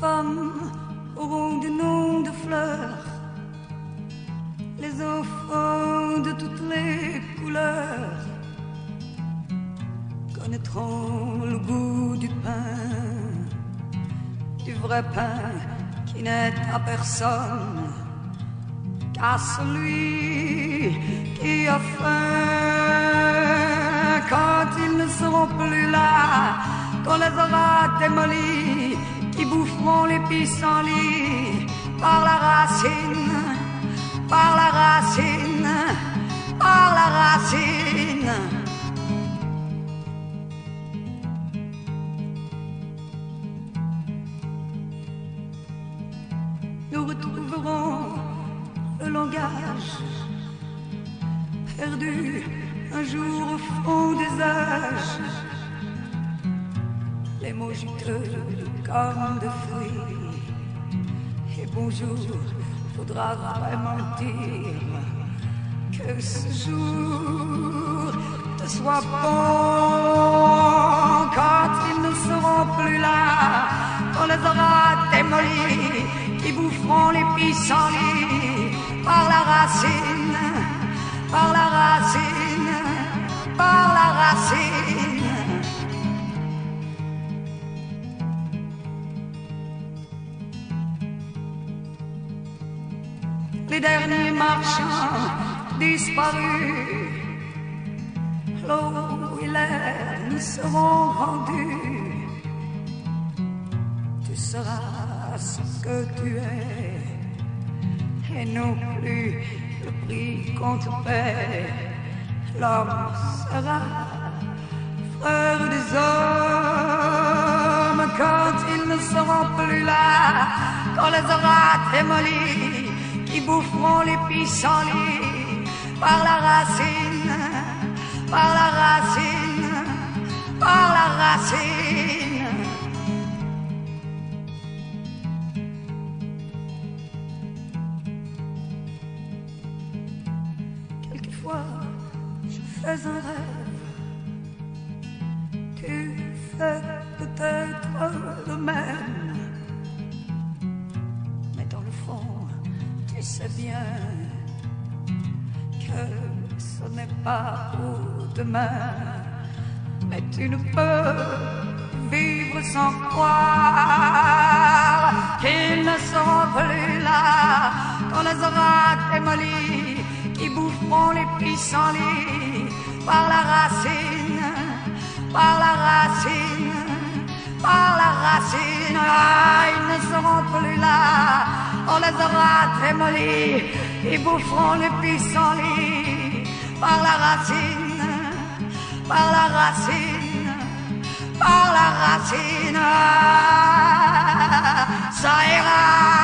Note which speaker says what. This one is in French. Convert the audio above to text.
Speaker 1: femmes auront des noms de fleurs, les enfants de toutes les couleurs connaîtront le goût du pain, du vrai pain qui n'est à personne qu'à celui qui a faim. Quand ils ne seront plus là, qu'on les aura démolis, qui boufferont les pissenlits par la racine, par la racine, par la racine. Nous retrouverons le langage perdu un jour au fond des âges, les mots juteux comme de fruits. Et bonjour, faudra vraiment dire que ce jour te soit bon. Quand ils ne seront plus là, on les aura démolis, qui boufferont les pissenlits par la racine, par la racine, par la racine. Les derniers marchands disparus, l'eau et l'air nous seront rendus. Tu seras ce que tu es, et non plus le prix qu'on te paie. L'homme sera frère des hommes quand ils ne seront plus là, qu'on les aura démolis, qui boufferont les pissenlits par la racine, par la racine, par la racine. Quelquefois, je fais un rêve, tu fais peut-être le même, mais dans le fond, tu sais bien que ce n'est pas pour demain. Mais tu ne peux vivre sans croire qu'ils ne seront plus là, qu'on les aura démolis, qui boufferont les pissenlits par la racine, par la racine, par la racine. Ah, ils ne seront plus là, on les aura démolis, ils boufferont les pissenlits par la racine, par la racine, par la racine. Ça ira.